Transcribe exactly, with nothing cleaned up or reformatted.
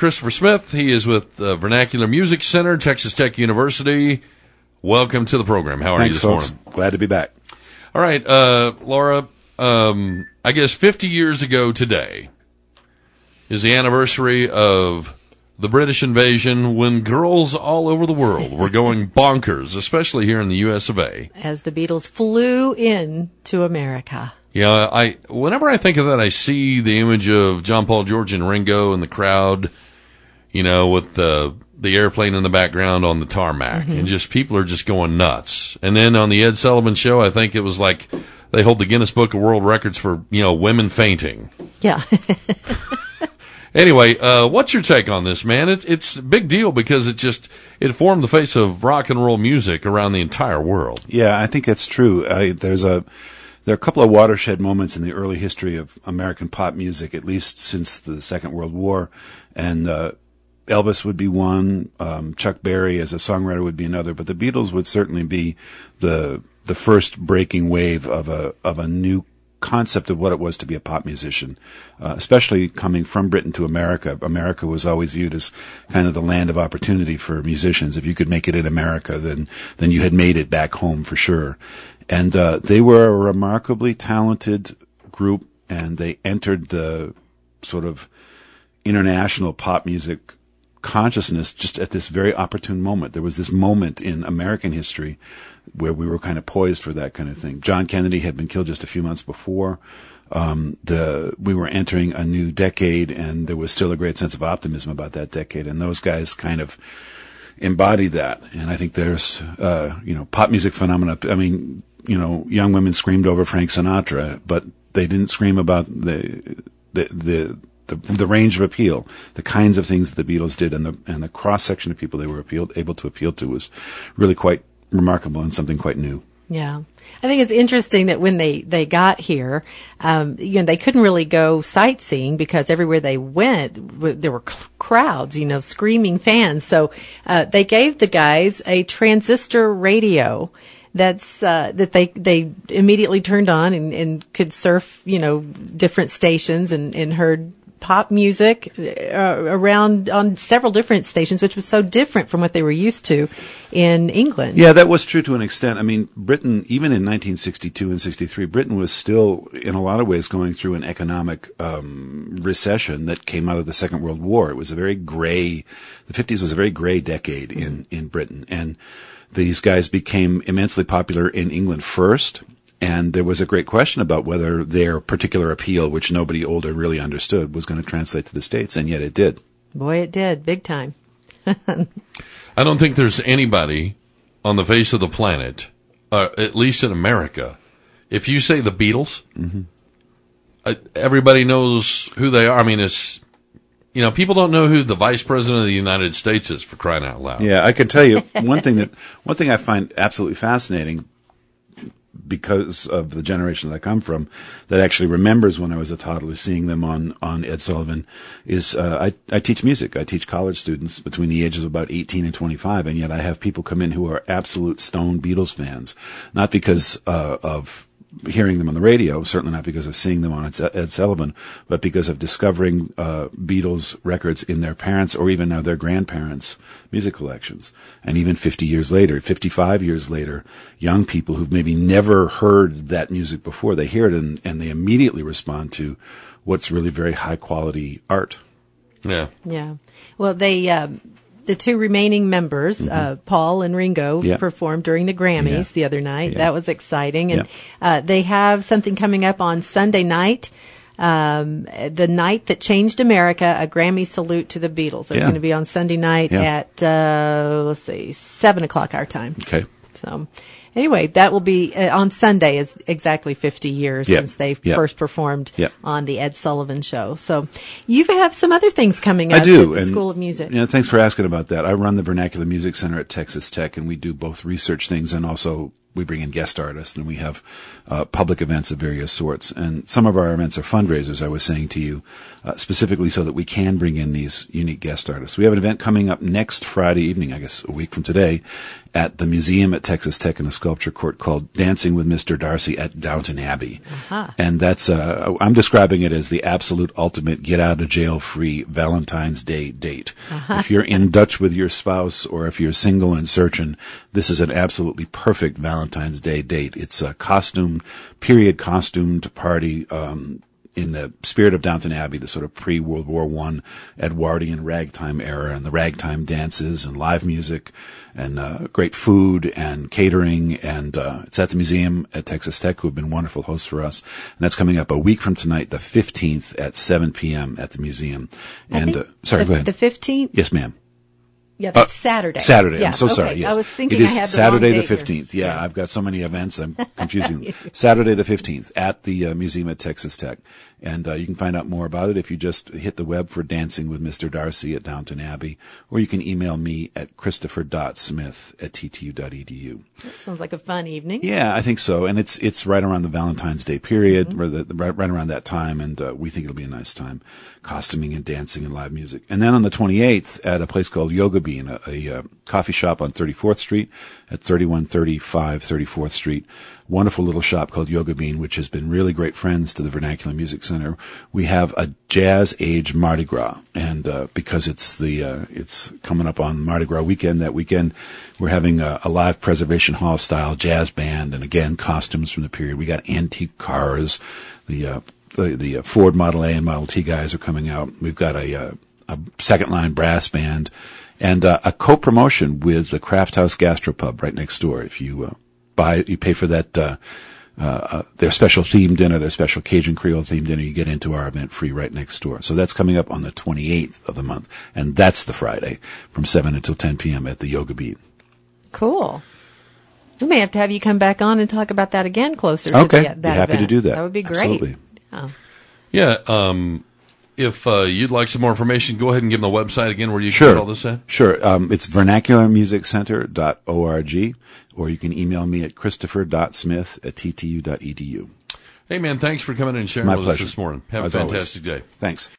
Christopher Smith. He is with the Vernacular Music Center, Texas Tech University. Welcome to the program. How are Thanks, you this folks. morning? Glad to be back. All right, uh, Laura, um, I guess fifty years ago today is the anniversary of the British invasion, when girls all over the world were going bonkers, especially here in the U S of A. As the Beatles flew in to America. Yeah, I whenever I think of that, I see the image of John, Paul, George, and Ringo in the crowd, you know, with the the airplane in the background on the tarmac, mm-hmm. and just people are just going nuts. And then on the Ed Sullivan Show, I think it was like they hold the Guinness Book of World Records for, you know, women fainting. Yeah. Anyway, uh, what's your take on this, man? It, it's a big deal because it just, it formed the face of rock and roll music around the entire world. Yeah, I think it's true. Uh, there's a, there are a couple of watershed moments in the early history of American pop music, at least since the Second World War. And, uh, Elvis would be one, um, Chuck Berry as a songwriter would be another, but the Beatles would certainly be the, the first breaking wave of a, of a new concept of what it was to be a pop musician, uh, especially coming from Britain to America. America was always viewed as kind of the land of opportunity for musicians. If you could make it in America, then then you had made it back home for sure. And uh, they were a remarkably talented group, and they entered the sort of international pop music consciousness just at this very opportune moment. There was this moment in American history where we were kind of poised for that kind of thing. John Kennedy had been killed just a few months before. Um, the, we were entering a new decade, and there was still a great sense of optimism about that decade. And those guys kind of embodied that. And I think there's, uh, you know, pop music phenomena. I mean, you know, young women screamed over Frank Sinatra, but they didn't scream about the, the, the, The, the range of appeal, the kinds of things that the Beatles did, and the and the cross section of people they were appealed, able to appeal to was really quite remarkable and something quite new. Yeah, I think it's interesting that when they they got here, um, you know, they couldn't really go sightseeing because everywhere they went, w- there were c- crowds, you know, screaming fans. So uh, they gave the guys a transistor radio. That's, uh, that they, they immediately turned on and, and could surf, you know, different stations and, and heard pop music uh, around on several different stations, which was so different from what they were used to in England. Yeah, that was true to an extent. I mean, Britain, even in nineteen sixty-two and sixty-three, Britain was still, in a lot of ways, going through an economic um, recession that came out of the Second World War. It was a very gray, the fifties was a very gray decade in, in Britain. And these guys became immensely popular in England first, and there was a great question about whether their particular appeal, which nobody older really understood, was going to translate to the States, and yet it did. Boy, it did. Big time. I don't think there's anybody on the face of the planet, uh, at least in America, if you say the Beatles, mm-hmm. uh, everybody knows who they are. I mean, it's... You know, people don't know who the Vice President of the United States is, for crying out loud. Yeah, I can tell you one thing that one thing I find absolutely fascinating, because of the generation that I come from, that actually remembers when I was a toddler seeing them on, on Ed Sullivan, is uh, I, I teach music. I teach college students between the ages of about eighteen and twenty-five, and yet I have people come in who are absolute stone Beatles fans, not because uh, of hearing them on the radio, certainly not because of seeing them on Ed Sullivan, but because of discovering uh, Beatles records in their parents' or even now their grandparents' music collections. And even fifty years later, fifty-five years later, young people who've maybe never heard that music before, they hear it and, and they immediately respond to what's really very high-quality art. Yeah. Yeah. Well, they... Um The two remaining members, mm-hmm. uh, Paul and Ringo, yeah. performed during the Grammys yeah. the other night. Yeah. That was exciting. And yeah. uh, they have something coming up on Sunday night, um, the night that changed America, a Grammy salute to the Beatles. That's yeah. going to be on Sunday night yeah. at, uh, let's see, seven o'clock our time. Okay. So anyway, that will be uh, on Sunday is exactly fifty years yep. since they yep. first performed yep. on the Ed Sullivan Show. So you have some other things coming up I do. at the and, School of Music. You know, thanks for asking about that. I run the Vernacular Music Center at Texas Tech, and we do both research things and also we bring in guest artists, and we have uh, public events of various sorts. And some of our events are fundraisers, I was saying to you, uh, specifically so that we can bring in these unique guest artists. We have an event coming up next Friday evening, I guess a week from today, at the museum at Texas Tech in the Sculpture Court called Dancing with Mister Darcy at Downton Abbey. Uh-huh. And that's, uh, I'm describing it as the absolute ultimate get out of jail free Valentine's Day date. Uh-huh. If you're in Dutch with your spouse or if you're single and searching, this is an absolutely perfect Valentine's Day date. It's a costume, period costumed party, um, in the spirit of Downton Abbey, the sort of pre-World War One Edwardian ragtime era, and the ragtime dances and live music and uh, great food and catering. And uh, it's at the museum at Texas Tech, who have been wonderful hosts for us. And that's coming up a week from tonight, the fifteenth at seven p.m. at the museum. And uh, sorry, the, go ahead. The fifteenth? Yes, ma'am. Yeah, that's Uh, Saturday. Saturday. Yeah, I'm so okay. sorry. Yes. I was thinking it is I had the Saturday wrong the date here. fifteenth. Yeah, Yeah. I've got so many events. I'm confusing them. Saturday the fifteenth at the uh, museum at Texas Tech. And uh, you can find out more about it if you just hit the web for Dancing with Mister Darcy at Downton Abbey, or you can email me at christopher dot smith at t t u dot e d u. That sounds like a fun evening. Yeah, I think so. And it's it's right around the Valentine's Day period, Mm-hmm. or the, right, right around that time, and uh, we think it'll be a nice time, costuming and dancing and live music. And then on the twenty-eighth at a place called Yoga Bean, a, a uh, coffee shop on thirty-fourth Street at thirty-one thirty-five thirty-fourth Street. Wonderful little shop called Yoga Bean, which has been really great friends to the Vernacular Music Center. We have a Jazz Age Mardi Gras, and uh, because it's the uh, it's coming up on Mardi Gras weekend, that weekend we're having a, a live Preservation Hall style jazz band, and again costumes from the period. We got antique cars, the uh, the, the uh, Ford Model A and Model T guys are coming out. We've got a uh, a second line brass band, and uh, a co-promotion with the Craft House Gastropub right next door. If you uh, buy, you pay for that. Uh, Uh, uh, their special themed dinner, their special Cajun Creole themed dinner, you get into our event free right next door. So that's coming up on the twenty-eighth of the month, and that's the Friday from seven until ten p.m. at the Yoga Beat. Cool. We may have to have you come back on and talk about that again closer Okay. to the, Be that happy event. to do that. That would be great. Absolutely. Yeah. Yeah. Um, if uh, you'd like some more information, go ahead and give them the website again where you can Sure. get all this at. Sure. Um, it's vernacular music center dot org, or you can email me at christopher dot smith at t t u dot e d u. Hey, man, thanks for coming in and sharing My with pleasure. us this morning. Have As a always. fantastic day. Thanks.